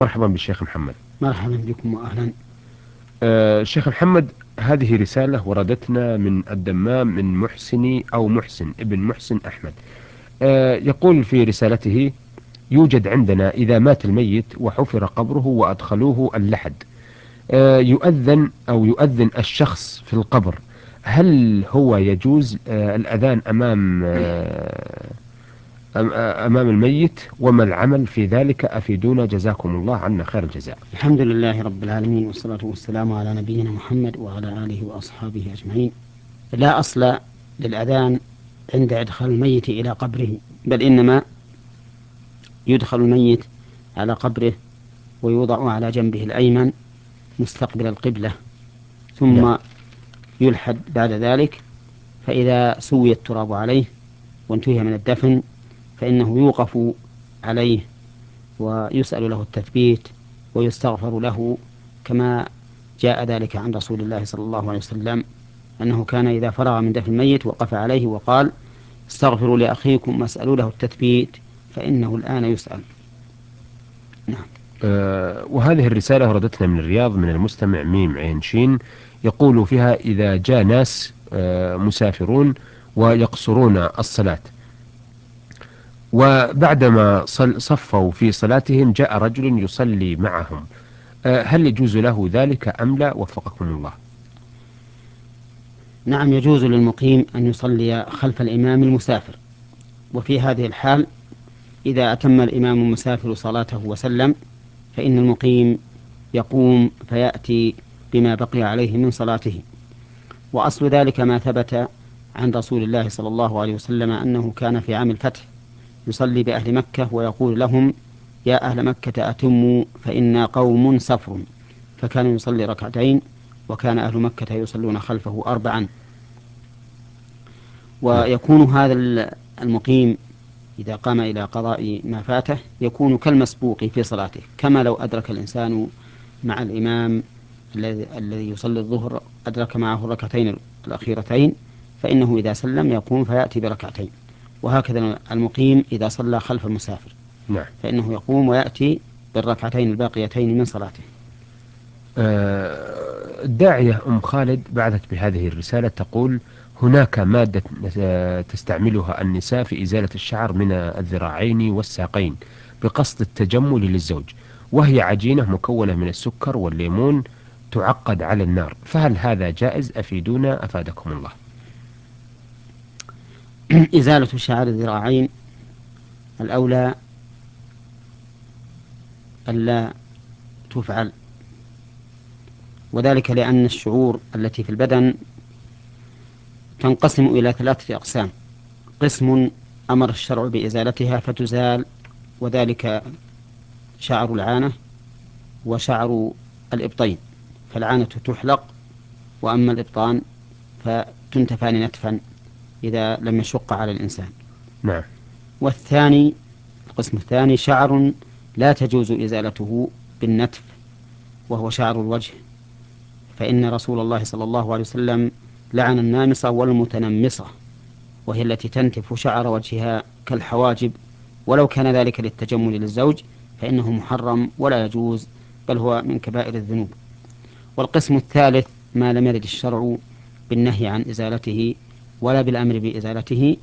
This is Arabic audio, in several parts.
مرحبا بالشيخ محمد. مرحبا بكم وأهلا. شيخ محمد، هذه رسالة وردتنا من الدمام من محسني أو محسن ابن محسن أحمد. يقول في رسالته: يوجد عندنا إذا مات الميت وحفر قبره وأدخلوه اللحد، يؤذن أو يؤذن الشخص في القبر، هل هو يجوز الأذان أمام الميت؟ وما العمل في ذلك؟ أفيدونا جزاكم الله عنا خير الجزاء. الحمد لله رب العالمين، والصلاة والسلام على نبينا محمد وعلى آله وأصحابه أجمعين. لا أصل للأذان عند إدخال الميت إلى قبره، بل إنما يدخل الميت على قبره ويوضع على جنبه الأيمن مستقبل القبلة، نعم. ثم يلحد بعد ذلك. فإذا سوي التراب عليه وانتهي من الدفن فإنه يوقف عليه ويسأل له التثبيت ويستغفر له، كما جاء ذلك عن رسول الله صلى الله عليه وسلم أنه كان إذا فرغ من دفن الميت وقف عليه وقال: استغفروا لأخيكم واسألوا له التثبيت فإنه الآن يسأل. نعم. وهذه الرسالة وردتنا من الرياض من المستمع ميم عين شين، يقول فيها: إذا جاء ناس مسافرون ويقصرون الصلاة، وبعدما صفوا في صلاتهم جاء رجل يصلي معهم، هل يجوز له ذلك أم لا؟ وفقكم الله. نعم، يجوز للمقيم أن يصلي خلف الإمام المسافر، وفي هذه الحال إذا أتم الإمام المسافر صلاته وسلم فإن المقيم يقوم فيأتي بما بقي عليه من صلاته. وأصل ذلك ما ثبت عن رسول الله صلى الله عليه وسلم أنه كان في عام الفتح يصلي بأهل مكة ويقول لهم: يا أهل مكة أتموا فإنا قوم سفر. فكان يصلي ركعتين، وكان أهل مكة يصلون خلفه أربعا. نعم. ويكون هذا المقيم إذا قام إلى قضاء ما فاته يكون كالمسبوق في صلاته، كما لو أدرك الإنسان مع الإمام الذي يصلي الظهر، أدرك معه الركعتين الأخيرتين، فإنه إذا سلم يقوم فيأتي بركعتين. وهكذا المقيم إذا صلى خلف المسافر نعم. فإنه يقوم ويأتي بالركعتين الباقيتين من صلاته. الداعية أم خالد بعثت بهذه الرسالة تقول: هناك مادة تستعملها النساء في إزالة الشعر من الذراعين والساقين بقصد التجمل للزوج، وهي عجينة مكونة من السكر والليمون تعقد على النار، فهل هذا جائز؟ أفيدونا أفادكم الله. إزالة شعر الذراعين الأولى ألا تفعل، وذلك لأن الشعور التي في البدن تنقسم إلى ثلاثة أقسام: قسم أمر الشرع بإزالتها فتزال، وذلك شعر العانة وشعر الإبطين، فالعانة تحلق، وأما الإبطان فتنتفان نتفا إذا لم يشق على الإنسان. نعم. والثاني، القسم الثاني شعر لا تجوز إزالته بالنتف، وهو شعر الوجه، فإن رسول الله صلى الله عليه وسلم لعن النامصة والمتنمصة، وهي التي تنتف شعر وجهها كالحواجب، ولو كان ذلك للتجمل للزوج فإنه محرم ولا يجوز، بل هو من كبائر الذنوب. والقسم الثالث ما لم يرد الشرع بالنهي عن إزالته ولا بالأمر بإزالته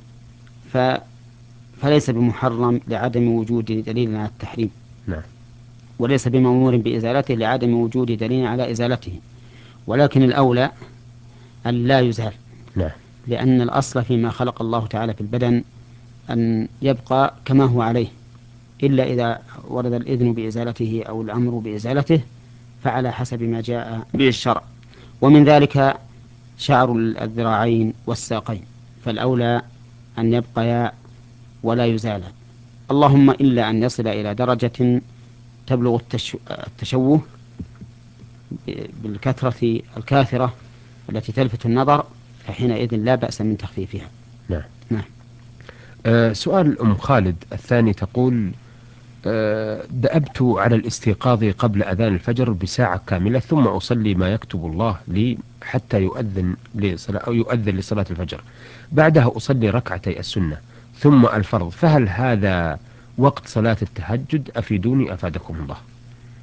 فليس بمحرم لعدم وجود دليل على التحريم، نعم. وليس بمأمور بإزالته لعدم وجود دليل على إزالته. ولكن الأولى أن لا يزال، نعم. لأن الأصل فيما خلق الله تعالى في البدن أن يبقى كما هو عليه، إلا إذا ورد الإذن بإزالته أو الأمر بإزالته فعلى حسب ما جاء به الشرع. ومن ذلك شعر الذراعين والساقين، فالأولى أن يبقيا ولا يزالا، اللهم إلا أن يصل إلى درجة تبلغ التشوه بالكثرة الكاثرة التي تلفت النظر، فحينئذ لا بأس من تخفيفها. نعم. نعم. سؤال أم خالد الثاني تقول: دأبت على الاستيقاظ قبل أذان الفجر بساعة كاملة، ثم أصلي ما يكتب الله لي حتى يؤذن لصلاة أو يؤذن لصلاة الفجر، بعدها أصلي ركعتي السنة ثم الفرض، فهل هذا وقت صلاة التهجد؟ أفيدوني أفادكم الله.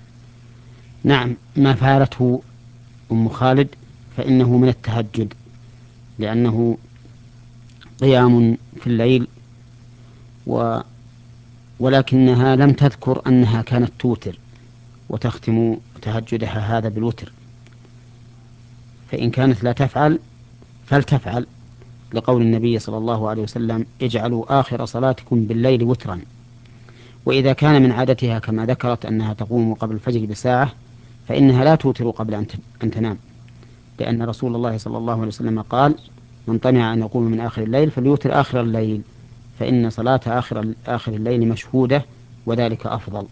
نعم، ما فعلته أم خالد فإنه من التهجد، لأنه قيام في الليل، ولكنها لم تذكر أنها كانت توتر وتختم تهجدها هذا بالوتر، فإن كانت لا تفعل فلتفعل، لقول النبي صلى الله عليه وسلم: اجعلوا آخر صلاتكم بالليل وترا. وإذا كان من عادتها كما ذكرت أنها تقوم قبل الفجر بساعة، فإنها لا توتر قبل أن تنام، لأن رسول الله صلى الله عليه وسلم قال: من طمع أن يقوم من آخر الليل فليوتر آخر الليل، فإن صلاة آخر الليل مشهودة وذلك أفضل.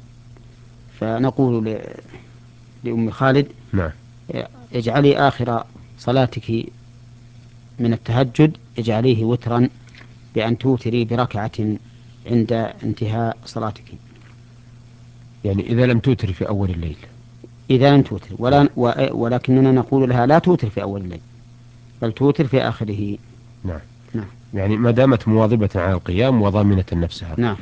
فنقول لأم خالد: نعم. اجعلي آخر صلاتك من التهجد اجعليه وترا، بأن توتري بركعة عند انتهاء صلاتك. يعني إذا لم توتر في أول الليل. إذا لم توتر نعم. ولكننا نقول لها لا توتر في أول الليل، بل توتر في آخره. نعم. نعم. يعني ما دامت مواظبة على القيام وضامنة نفسها. نعم.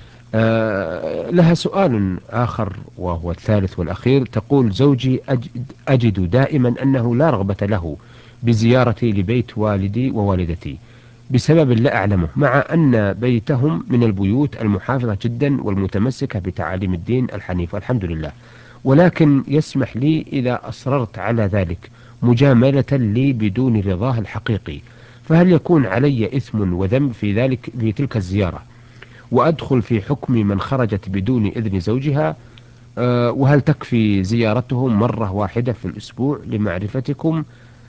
لها سؤال آخر وهو الثالث والأخير. تقول: زوجي أجد دائما أنه لا رغبة له بزيارتي لبيت والدي ووالدتي بسبب لا أعلمه، مع أن بيتهم من البيوت المحافظة جدا والمتمسكة بتعاليم الدين الحنيف والحمد لله، ولكن يسمح لي إذا أصررت على ذلك مجاملة لي بدون رضاه الحقيقي، فهل يكون علي إثم وذنب في ذلك في تلك الزيارة، وأدخل في حكم من خرجت بدون إذن زوجها؟ وهل تكفي زيارتهم مرة واحدة في الأسبوع لمعرفتكم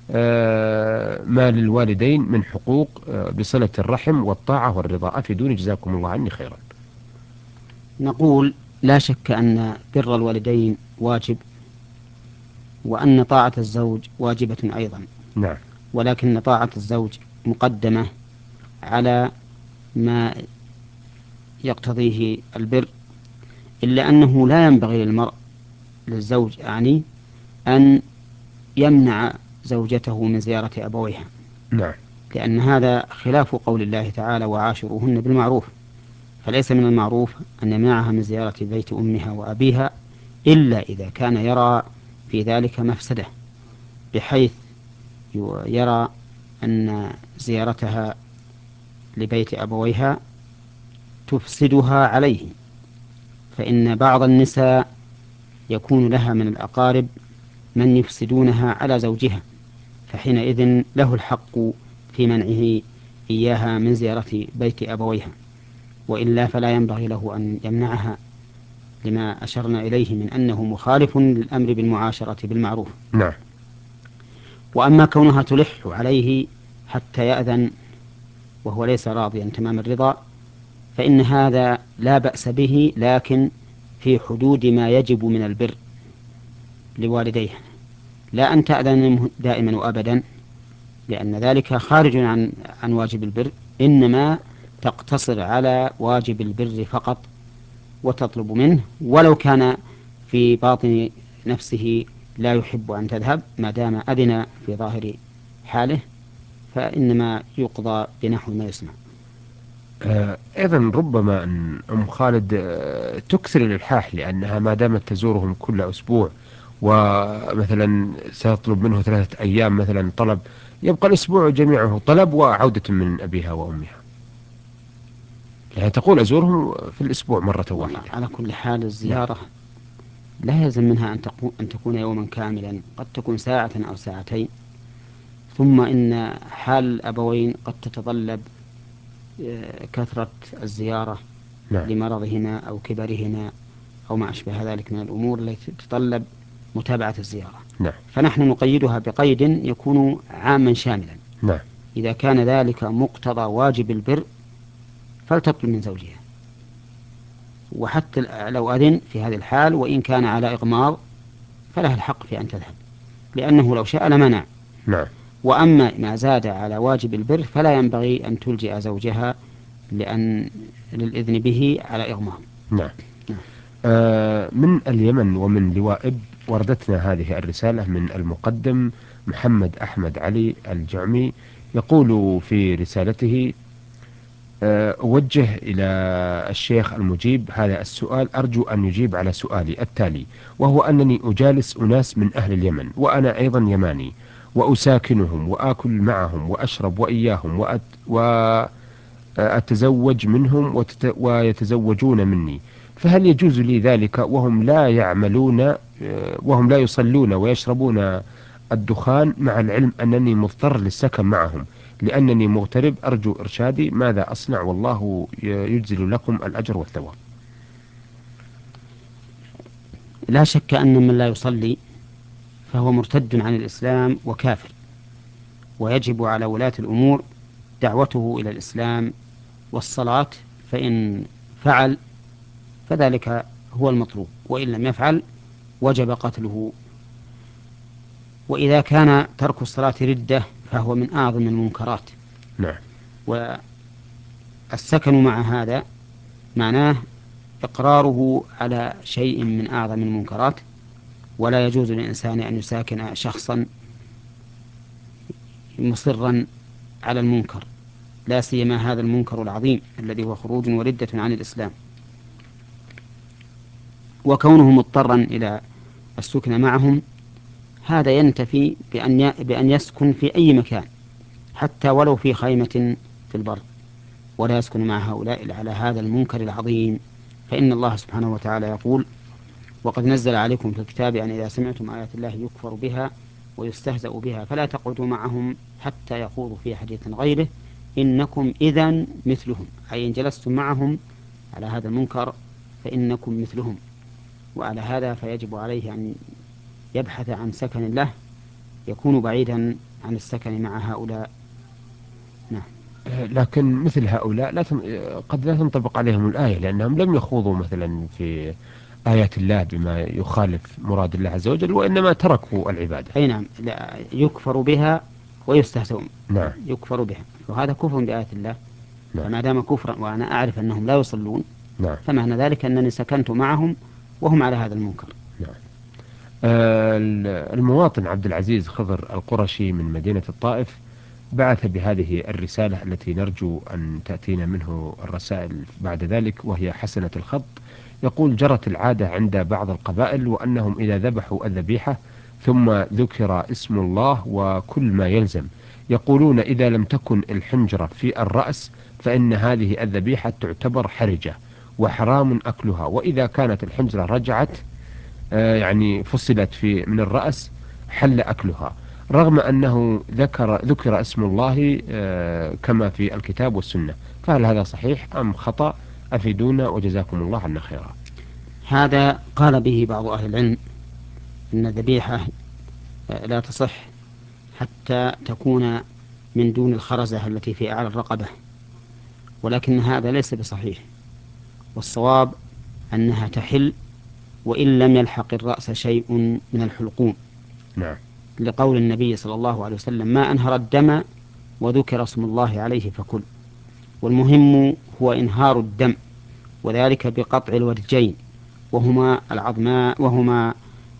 ما للوالدين من حقوق بصلة الرحم والطاعة والرضا؟ أفيدوني جزاكم الله عني خيرا. نقول: لا شك أن بر الوالدين واجب، وأن طاعة الزوج واجبة أيضا، نعم. ولكن طاعة الزوج مقدمة على ما يقتضيه البر، إلا أنه لا ينبغي للزوج أن يمنع زوجته من زيارة أبويها، نعم. لأن هذا خلاف قول الله تعالى: وعاشروهن بالمعروف. فليس من المعروف أن يمنعها من زيارة بيت أمها وأبيها إلا إذا كان يرى في ذلك مفسدة، بحيث يرى أن زيارتها لبيت أبويها تفسدها عليه، فإن بعض النساء يكون لها من الأقارب من يفسدونها على زوجها، فحينئذ له الحق في منعه إياها من زيارة بيت أبويها، وإلا فلا ينبغي له أن يمنعها، لما أشرنا إليه من أنه مخالف للأمر بالمعاشرة بالمعروف. نعم. وأما كونها تلح عليه حتى يأذن وهو ليس راضيا تمام الرضا، فإن هذا لا بأس به، لكن في حدود ما يجب من البر لوالديه، لا أن تأذن دائما وأبدا، لأن ذلك خارج عن واجب البر، إنما تقتصر على واجب البر فقط، وتطلب منه ولو كان في باطن نفسه لا يحب أن تذهب، ما دام أذن في ظاهر حاله فإنما يقضى بنحو ما يسمع. أيضا ربما أن أم خالد تكثر الإلحاح، لأنها ما دامت تزورهم كل أسبوع ومثلا سيطلب منه 3 أيام مثلا طلب، يبقى الأسبوع جميعه طلب وعودة من أبيها وأمها، يعني تقول أزورهم في الأسبوع مرة والله واحدة. على كل حال نعم. الزيارة لا يلزم منها أن تكون يوما كاملا، قد تكون ساعة أو ساعتين، ثم إن حال الأبوين قد تتطلب كثرة الزيارة نعم. لمرضهما أو كبرهما أو ما أشبه ذلك من الأمور التي تتطلب متابعة الزيارة، نعم. فنحن نقيدها بقيد يكون عاما شاملا. نعم. إذا كان ذلك مقتضى واجب البر فلتطلب من زوجها، وحتى لو أذن في هذه الحال وإن كان على إغماض فلها الحق في أن تذهب، لأنه لو شاء لمنع. نعم. وأما ما زاد على واجب البر فلا ينبغي أن تلجئ زوجها للإذن به على إغماض. نعم. نعم. من اليمن ومن لوائب وردتنا هذه الرسالة من المقدم محمد أحمد علي الجعمي. يقول في رسالته: أوجه إلى الشيخ المجيب هذا السؤال، أرجو أن يجيب على سؤالي التالي، وهو أنني أجالس أناس من أهل اليمن وأنا أيضا يماني، وأساكنهم وآكل معهم وأشرب وإياهم وأتزوج منهم ويتزوجون مني، فهل يجوز لي ذلك وهم لا يعملون وهم لا يصلون ويشربون الدخان، مع العلم أنني مضطر للسكن معهم لأنني مغترب؟ أرجو إرشادي، ماذا أصنع؟ والله يجزل لكم الأجر والثواب. لا شك أن من لا يصلي فهو مرتد عن الإسلام وكافر، ويجب على ولاة الأمور دعوته إلى الإسلام والصلاة، فإن فعل فذلك هو المطلوب، وإن لم يفعل وجب قتله. وإذا كان ترك الصلاة ردة فهو من أعظم المنكرات. نعم. والسكن مع هذا معناه إقراره على شيء من أعظم المنكرات، ولا يجوز للإنسان أن يساكن شخصا مصرا على المنكر، لا سيما هذا المنكر العظيم الذي هو خروج وردة عن الإسلام. وكونه مضطرا إلى السكن معهم هذا ينتفي بأن يسكن في أي مكان حتى ولو في خيمة في البر، ولا يسكن مع هؤلاء على هذا المنكر العظيم. فإن الله سبحانه وتعالى يقول: وقد نزل عليكم في الكتاب أن إذا سمعتم آيات الله يكفر بها ويستهزأ بها فلا تقعدوا معهم حتى يخوضوا في حديث غيره إنكم إذا مثلهم، أي إن جلستم معهم على هذا المنكر فإنكم مثلهم. وعلى هذا فيجب عليه أن يبحث عن سكن له يكون بعيدا عن السكن مع هؤلاء. نعم. لكن مثل هؤلاء قد لا تنطبق عليهم الآية، لأنهم لم يخوضوا مثلا في آيات الله بما يخالف مراد الله عز وجل، وإنما تركوا العبادة. أي نعم، لا يكفر بها ويستهزئون. نعم. يكفر بها وهذا كفر بآيات الله. نعم. فما دام كفرا وأنا أعرف أنهم لا يصلون نعم. فمعنى ذلك أنني سكنت معهم وهم على هذا المنكر. نعم. المواطن عبد العزيز خضر القرشي من مدينة الطائف بعث بهذه الرسالة التي نرجو أن تأتينا منه الرسائل بعد ذلك، وهي حسنة الخط. يقول: جرت العادة عند بعض القبائل وأنهم إذا ذبحوا الذبيحة ثم ذكر اسم الله وكل ما يلزم، يقولون إذا لم تكن الحنجرة في الرأس فإن هذه الذبيحة تعتبر حرجة وحرام أكلها، وإذا كانت الحنجرة رجعت يعني فصلت من الرأس حل أكلها، رغم أنه ذكر اسم الله كما في الكتاب والسنة. فهل هذا صحيح أم خطأ؟ أفيدونا وجزاكم الله عنا خيرا. هذا قال به بعض أهل العلم إن الذبيحة لا تصح حتى تكون من دون الخرزة التي في أعلى الرقبة، ولكن هذا ليس بصحيح، والصواب أنها تحل وإن لم يلحق الرأس شيء من الحلقوم، نعم. لقول النبي صلى الله عليه وسلم: ما أنهر الدم وذكر اسم الله عليه فكل. والمهم هو إنهار الدم، وذلك بقطع الورجين وهما العظماء وهما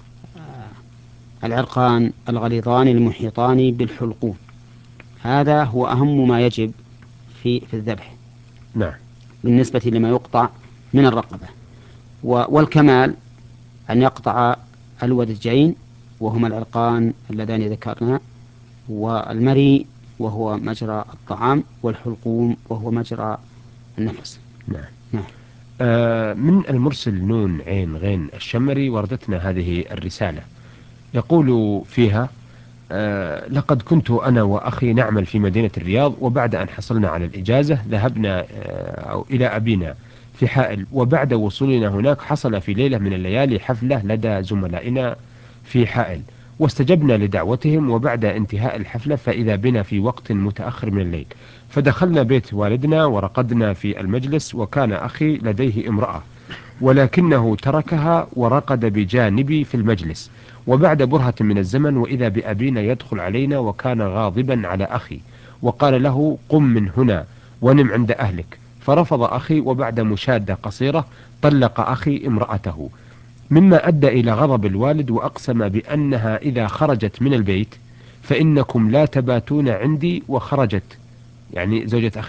العرقان الغليظان المحيطان بالحلقوم. هذا هو أهم ما يجب في الذبح نعم. بالنسبة لما يقطع من الرقبة. والكمال أن يقطع الودجين وهما العرقان اللذان ذكرنا، والمري وهو مجرى الطعام، والحلقوم وهو مجرى النفس. نعم. نعم. من المرسل نون عين غين الشمري وردتنا هذه الرسالة، يقول فيها: لقد كنت أنا وأخي نعمل في مدينة الرياض، وبعد أن حصلنا على الإجازة ذهبنا أو إلى أبينا في حائل، وبعد وصولنا هناك حصل في ليلة من الليالي حفلة لدى زملائنا في حائل، واستجبنا لدعوتهم، وبعد انتهاء الحفلة فإذا بنا في وقت متأخر من الليل، فدخلنا بيت والدنا ورقدنا في المجلس، وكان أخي لديه امرأة ولكنه تركها ورقد بجانبي في المجلس، وبعد برهة من الزمن وإذا بأبينا يدخل علينا وكان غاضبا على أخي، وقال له: قم من هنا ونم عند أهلك. فرفض أخي، وبعد مشادة قصيرة طلق أخي امرأته، مما أدى إلى غضب الوالد، وأقسم بأنها إذا خرجت من البيت فإنكم لا تباتون عندي، وخرجت يعني زوجة أخيه،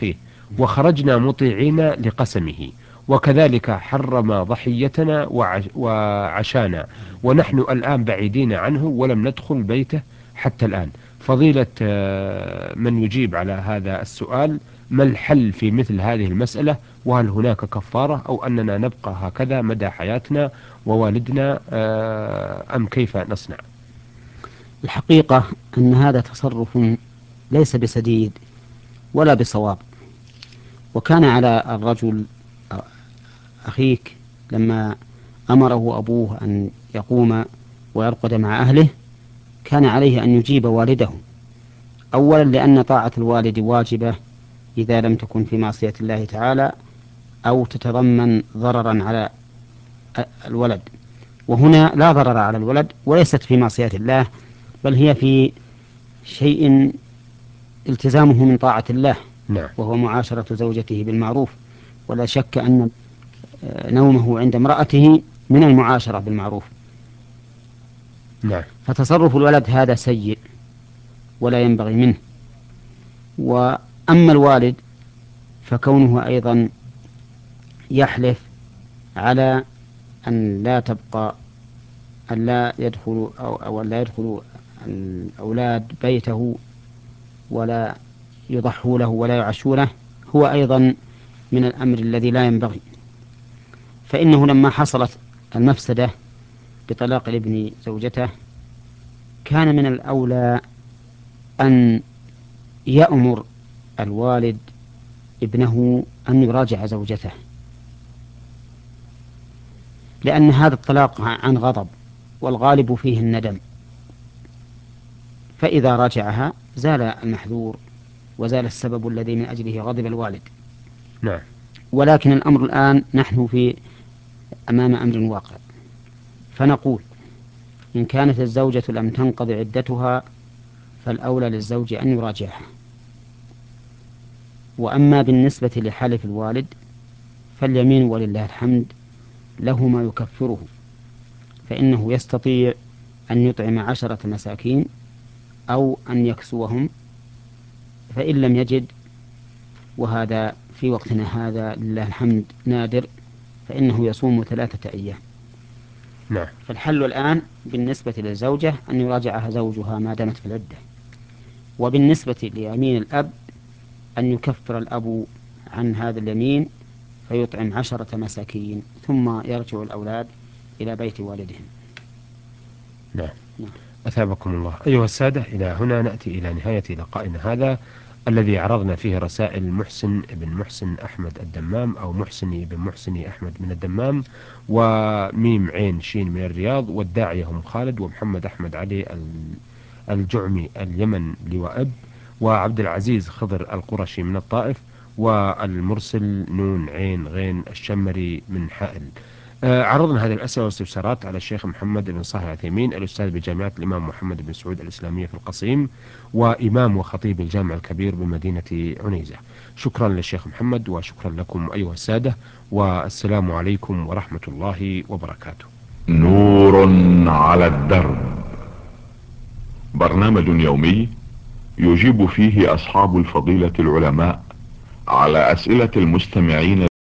وخرجنا مطيعين لقسمه، وكذلك حرم ضحيتنا وعشانا، ونحن الآن بعيدين عنه ولم ندخل بيته حتى الآن. فضيلة من يجيب على هذا السؤال، ما الحل في مثل هذه المسألة؟ وهل هناك كفارة أو أننا نبقى هكذا مدى حياتنا ووالدنا أم كيف نصنع؟ الحقيقة أن هذا تصرف ليس بسديد ولا بصواب. وكان على الرجل أخيك لما أمره أبوه أن يقوم ويرقد مع أهله، كان عليه أن يجيب والده، أولا لأن طاعة الوالد واجبة إذا لم تكن في معصية الله تعالى أو تتضمن ضررا على الولد، وهنا لا ضرر على الولد وليست في معصية الله، بل هي في شيء التزامه من طاعة الله، نعم. وهو معاشرة زوجته بالمعروف. ولا شك أن نومه عند امرأته من المعاشرة بالمعروف. نعم. فتصرف الولد هذا سيء ولا ينبغي منه. وأما الوالد فكونه أيضا يحلف على أن لا تبقى، أن لا يدخل أو أن لا يدخل الأولاد بيته ولا يضحوا له ولا يعشوا له، هو أيضا من الأمر الذي لا ينبغي. فإنه لما حصلت المفسدة بطلاق الابن زوجته، كان من الأولى أن يأمر الوالد ابنه أن يراجع زوجته، لأن هذا الطلاق عن غضب والغالب فيه الندم، فإذا راجعها زال المحذور وزال السبب الذي من أجله غضب الوالد. نعم. ولكن الأمر الآن نحن أمام أمر واقع، فنقول إن كانت الزوجة لم تنقض عدتها فالأولى للزوج أن يراجعها. وأما بالنسبة لحلف الوالد فاليمين ولله الحمد له ما يكفره، فإنه يستطيع أن يطعم 10 مساكين أو أن يكسوهم، فإن لم يجد، وهذا في وقتنا هذا لله الحمد نادر، فإنه يصوم 3 أيام. نعم. فالحل الآن بالنسبة للزوجة أن يراجعها زوجها ما دامت في العدة. وبالنسبة ليمين الأب أن يكفر الأب عن هذا اليمين فيطعم 10 مساكين ثم يرجع الأولاد إلى بيت والدهم. نعم. أثابكم الله. أيها السادة، إلى هنا نأتي إلى نهاية لقائنا هذا الذي عرضنا فيه رسائل محسن بن محسن أحمد الدمام، أو محسني بن محسني أحمد من الدمام، وميم عين شين من الرياض، والداعية هم خالد ومحمد أحمد علي الجعمي اليمن لوائب، وعبد العزيز خضر القرشي من الطائف، والمرسل نون عين غين الشمري من حائل. عرضنا هذه الأسئلة والاستفسارات على الشيخ محمد بن صالح العثيمين، الأستاذ بجامعة الإمام محمد بن سعود الإسلامية في القصيم، وإمام وخطيب الجامع الكبير بمدينة عنيزة. شكرا للشيخ محمد، وشكرا لكم أيها السادة، والسلام عليكم ورحمة الله وبركاته. نور على الدرب، برنامج يومي يجيب فيه أصحاب الفضيلة العلماء على أسئلة المستمعين